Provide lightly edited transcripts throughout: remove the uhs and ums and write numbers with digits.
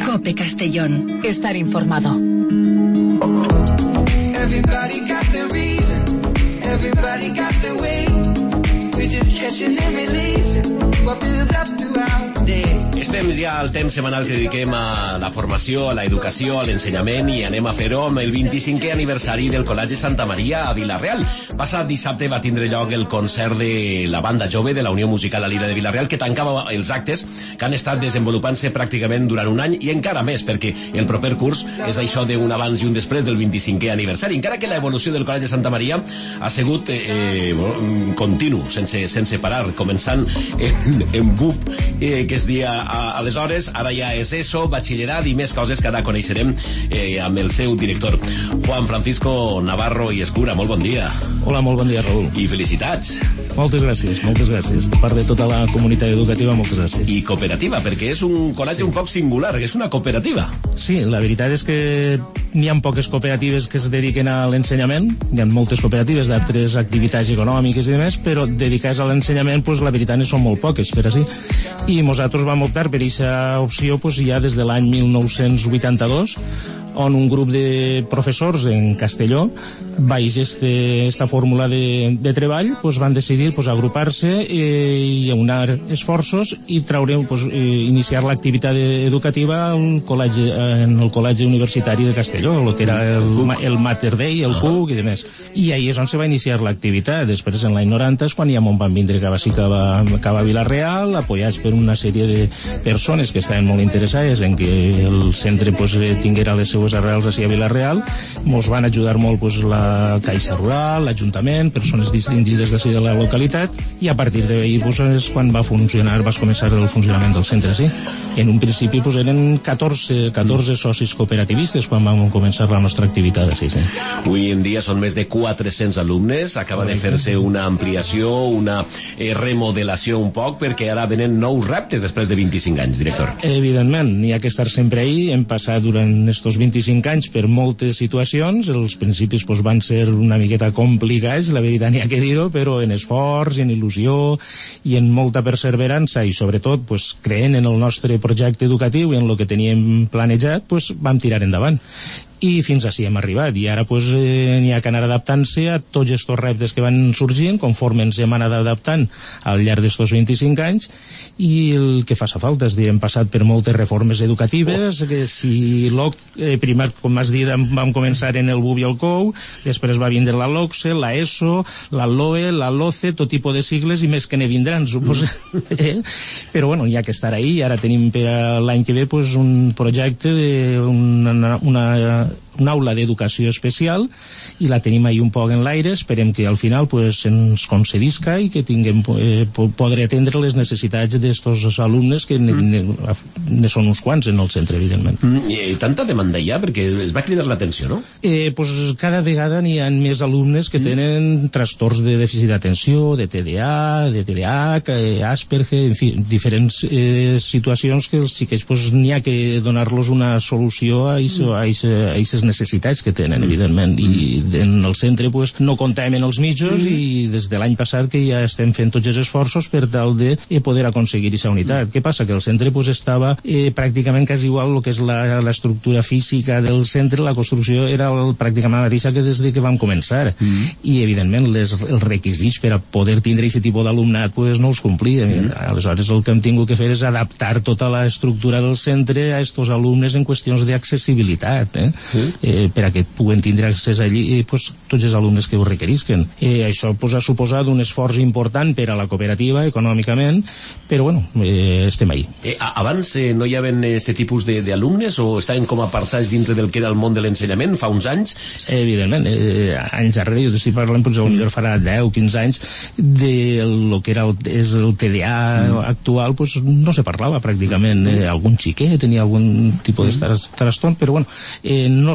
COPE Castellón. Estar informado. Everybody got the reason, everybody got the way. We're just catching and releasing what builds up throughout the day. Estem ja al temps setmanal que dediquem a la formació, a l'educació, a l'ensenyament, i anem a fer-ho amb el 25è aniversari del Col·legi Santa Maria a Vila-real. Passat dissabte va tindre lloc el concert de la banda jove de la Unió Musical La Lira de Vila-real, que tancava els actes que han estat desenvolupant-se pràcticament durant un any i encara més, perquè el proper curs és això d'un abans i un després del 25è aniversari. Encara que l'evolució del Col·legi Santa Maria ha sigut continu, sense parar, començant en BUP, que es dia aleshores, ara ja és ESO, batxillerat i més coses que ara coneixerem amb el seu director, Juan Francisco Navarro i Escura. Molt bon dia. Hola, molt bon dia, Raül. I felicitats. Moltes gràcies, moltes gràcies. De part de tota la comunitat educativa, moltes gràcies. I cooperativa, perquè és un col·legi un poc singular, és una cooperativa. Sí, la veritat és que n'hi ha poques cooperatives que es dediquen a l'ensenyament, hi ha moltes cooperatives d'altres activitats econòmiques i demés, però dedicades a l'ensenyament, pues, la veritat són molt poques, per així. I nosaltres vam optar per aquesta opció pues, ja des de l'any 1982, on un grup de professors en Castelló, baix esta fórmula de treball, pues, van decidir pues, agrupar-se i aunar esforços i iniciar l'activitat educativa en el Col·legi Universitari de Castelló, el que era el Mater Dei, el CUC i demés. I ahí és on se va iniciar l'activitat. Després, en l'any 90, és quan ja van vindre cap a Vila-real, apoyats per una sèrie de persones que estaven molt interessades en que el centre pues, tinguera les seues arrels així a Vila-real. Mos van ajudar molt pues, la Caixa Rural, l'Ajuntament, persones distingides d'ací de la localitat, i a partir d'ahir pues, és quan va començar el funcionament del centre, sí. En un principi pues, eren 14 socis cooperativistes quan vam començar la nostra activitat, sí. Avui en dia són més de 400 alumnes, acaba de fer-se una ampliació, una remodelació un poc, perquè ara venen nous reptes després de 25 anys, director. Evidentment, n'hi ha que estar sempre ahí. Hem passat durant estos 25 anys per moltes situacions. Els principis pues, van ser una miqueta complicats, la veritat n'hi ha que dir-ho, però en esforç, en il·lusió i en molta perseverança i sobretot pues, creent en el nostre projecte educatiu i en el que teníem planejat, pues, vam tirar endavant. I fins així hem arribat, i ara pues, n'hi ha que anar adaptant-se a tots estos reptes que van sorgint conforme ens hem anat adaptant al llarg d'estos 25 anys, i el que fa falta és dir, hem passat per moltes reformes educatives, que si primer, com has dit, vam començar en el BUP i el COU, després va vindre la LOCSE, la ESO, la LOE, la LOCE, tot tipus de sigles i més que ne vindran, suposo. Però bueno, hi ha que estar ahí, i ara tenim per l'any que ve pues, un projecte una aula d'educació especial, i la tenim ahí un poc en l'aire. Esperem que al final pues, ens concedisca i que tinguem poder atendre les necessitats d'estos alumnes, que ne són uns quants en el centre, evidentment. I tanta demanda hi ha, perquè es va cridar l'atenció, no? Pues cada vegada n'hi ha més alumnes que tenen trastorns de dèficit d'atenció, de TDA, de TDAH, Asperger, en fi, diferents situacions que els xiquets pues, n'hi ha que donar-los una solució a aquestes necessitats que tenen, evidentment, i en el centre pues, no comptem en els mitjos, i des de l'any passat que ja estem fent tots els esforços per tal de poder aconseguir aquesta unitat. Què passa? Que el centre pues, estava pràcticament quasi igual el que és l'estructura física del centre, la construcció era pràcticament la mateixa que des que vam començar, i evidentment els requisits per a poder tindre aquest tipus d'alumnat pues, no els complien. Aleshores el que hem tingut que fer és adaptar tota l'estructura del centre a estos alumnes en qüestions d'accessibilitat, per a que puguen tindre accés allí pues, tots els alumnes que ho requerisquen. Això pues, ha suposat un esforç important per a la cooperativa econòmicament, però bueno, estem ahí. Abans no hi havia aquest tipus d'alumnes, o estaven com apartats dintre del que era el món de l'ensenyament fa uns anys? Evidentment, anys darrere, jo estic parlant, potser farà 10-15 anys, del que era el TDA actual, pues, no se parlava pràcticament. Algun xiquet tenia algun tipus de trastorn, però bueno, no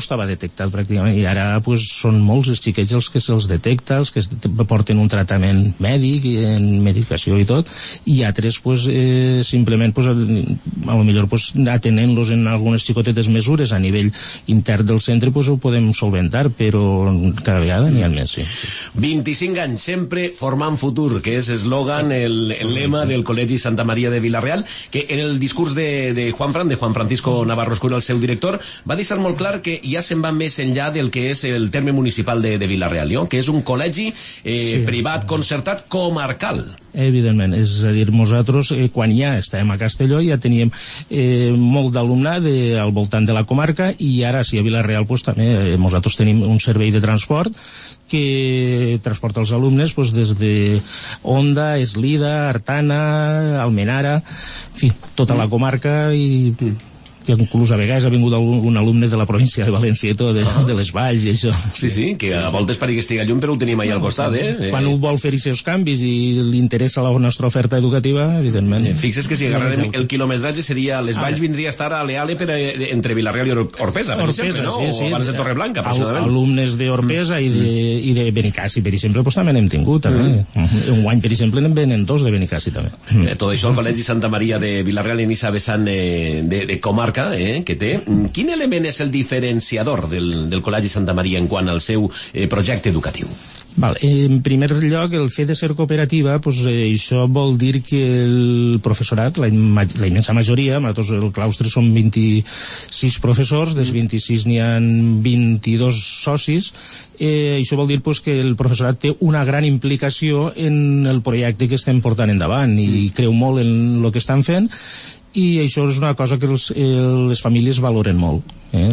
estava detectat pràcticament, i ara pues, són molts els xiquets els que se'ls detecta, els que porten un tractament mèdic i en medicació i tot, i altres pues, simplement pues, a lo millor pues, atenent-los en algunes xicotetes mesures a nivell intern del centre pues, ho podem solventar, però cada vegada n'hi ha més. Sí. 25 anys, sempre formant futur, que és eslògan, el lema del Col·legi Santa Maria de Vila-real, que en el discurs de Juan Francisco Navarro Escura, el seu director, va deixar molt clar que ja se'n va més enllà del que és el terme municipal de Vila-real, no? Que és un col·legi privat, concertat, comarcal. Evidentment, és a dir, nosaltres quan ja estàvem a Castelló ja teníem molt d'alumnat al voltant de la comarca, i ara sí, a Vila-real pues, també nosaltres tenim un servei de transport que transporta els alumnes pues, des de Onda, Eslida, Artana, Almenara, en fi, tota la comarca, i que inclús a vegades ha vingut un alumne de la província de València i tot, de les Valls i això. Sí, que a voltes pari que estigui llum, però ho tenim allà al costat, Quan ho vol fer i seus canvis i li interessa la nostra oferta educativa, evidentment. Fixes que si agarrarem el quilometratge seria, les Valls vindria a estar a l'Eale entre Vilareal i Orpesa, per exemple, no? Sí. O abans de Torreblanca, aproximadament. Alumnes d'Orpesa i de Benicàssi, per exemple, pues, també n'hem tingut, també. Un any, per exemple, en venen 2 de Benicàssi, també. Tot això, el Col·legi Santa Maria de Vila-real en aquesta vessant de comarca que té. Quin element és el diferenciador del Col·legi Santa Maria en quant al seu projecte educatiu? Val, en primer lloc, el fet de ser cooperativa, pues, això vol dir que el professorat, la immensa majoria, nosaltres el claustre són 26 professors, dels 26 n'hi ha 22 socis, això vol dir pues, que el professorat té una gran implicació en el projecte que estem portant endavant i creu molt en el que estan fent, i això és una cosa que les famílies valoren molt.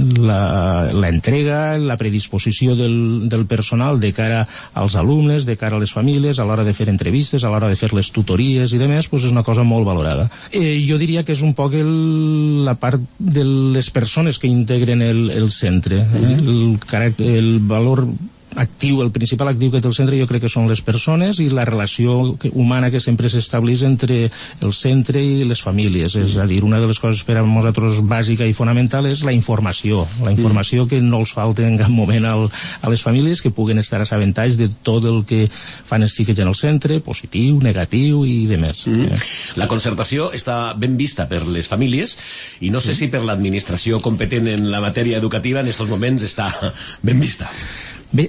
L'entrega, la predisposició del personal de cara als alumnes, de cara a les famílies, a l'hora de fer entrevistes, a l'hora de fer les tutories i demés, pues és una cosa molt valorada. Jo diria que és un poc la part de les persones que integren el centre. El valor actiu, el principal actiu que té el centre jo crec que són les persones i la relació humana que sempre s'estableix entre el centre i les famílies. És a dir, una de les coses per a nosaltres bàsica i fonamental és la informació que no els falta en cap moment a les famílies, que puguen estar assabentats de tot el que fan els xiquets en el centre, positiu, negatiu i demés. La concertació està ben vista per les famílies i no sé si per l'administració competent en la matèria educativa en aquests moments està ben vista. Bé,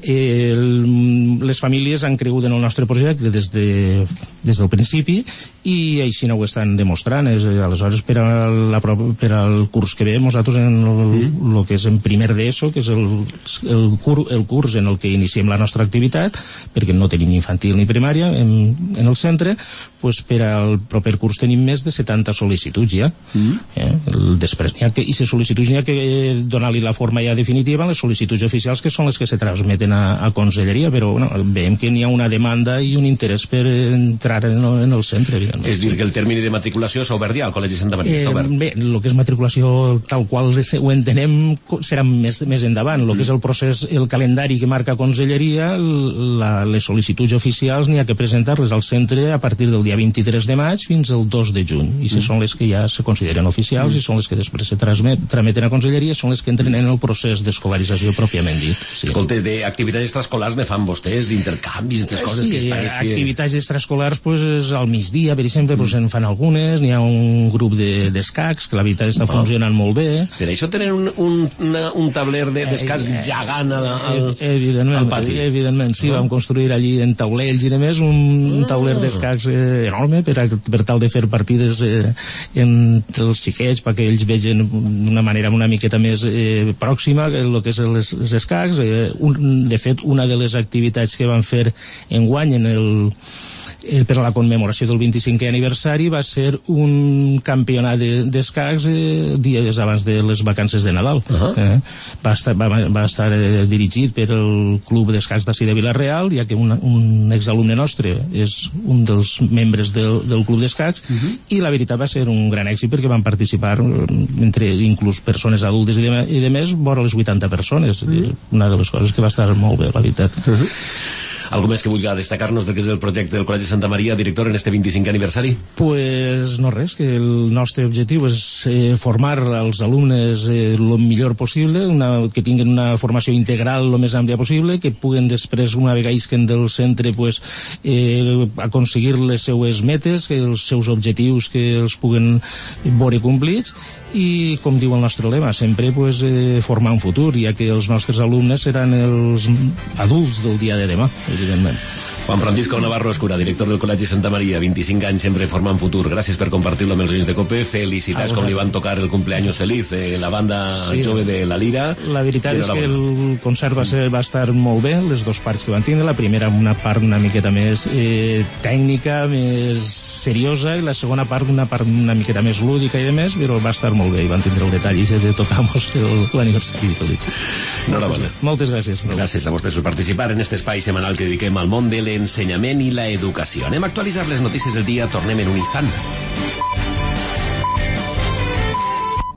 les famílies han cregut en el nostre projecte des del principi i així no ho estan demostrant. Aleshores, per al curs que ve, nosaltres en el que és en primer d'ESO, que és el curs en el que iniciem la nostra activitat, perquè no tenim infantil ni primària en el centre, pues per al proper curs tenim més de 70 sol·licituds ja. Després i les sol·licituds n'hi ha que donar-li la forma ja definitiva, les sol·licituds oficials, que són les que se transmeten a conselleria, però veiem que n'hi ha una demanda i un interès per entrar en el centre. És dir, que el termini de matriculació s'ha obert ja al Col·legi Santa Maria? Bé, el que és matriculació tal qual ho entenem serà més endavant. El que és el procés, el calendari que marca conselleria, les sol·licituds oficials n'hi ha que presentar-les al centre a partir del dia 23 de maig fins al 2 de juny, i són les que ja se consideren oficials i són les que després se trameten a conselleria, són les que entren en el procés d'escolarització pròpiament dit. Escolta, d'activitats extraescolars ne fan vostès, d'intercanvis, aquestes coses que es pareix que... Activitats extraescolars, pues, al migdia, per exemple, pues, en fan algunes, n'hi ha un grup d'escacs, que la veritat està funcionant molt bé. Per això tenen un tabler d'escacs gegant al pati. Evidentment, sí, vam construir allí en taulells i demés un tauler d'escacs enorme per tal de fer partides entre els xiquets perquè ells vegin d'una manera una miqueta més pròxima el que és els escacs. De fet, una de les activitats que van fer enguany per a la commemoració del 25è aniversari va ser un campionat d'escacs dies abans de les vacances de Nadal. Va estar dirigit per el Club d'Escacs d'ací de Vila-real, ja que un exalumne nostre és un dels membres del Club d'Escacs, i la veritat va ser un gran èxit perquè van participar entre inclús persones adultes i demés vora les 80 persones. Una de les coses que va estar molt bé, la veritat. Algú més que vulgui destacar-nos del que és el projecte del Col·legi Santa Maria, director, en este 25è aniversari? Pues no res, que el nostre objectiu és formar els alumnes el millor possible, que tinguin una formació integral el més àmplia possible, que puguen després, una vegada isquen del centre, pues, aconseguir les seues metes, que els seus objectius que els puguen veure complits, i com diu el nostre lema, sempre pues, formar un futur, ja que els nostres alumnes seran els adults del dia de demà, evidentment. Juan Francisco Navarro Escura, director del Col·legi Santa Maria, 25 anys sempre formant futur. Gràcies per compartir-lo amb els oients de COPE. Felicitats com li van tocar el cumpleaños feliz la banda jove de la Lira. La veritat és que el concert va estar molt bé, les dues parts que van tindre. La primera una part una miqueta més tècnica, més seriosa, i la segona part una miqueta més lúdica i de més, però va estar molt bé i van tindre el detall de tocamos l'aniversari feliç. Enhorabona. Moltes gràcies. Gràcies a vostès per participar en aquest espai setmanal que dediquem al món de l'ensenyament i la educació. Anem a actualitzar les notícies del dia, tornem en un instant.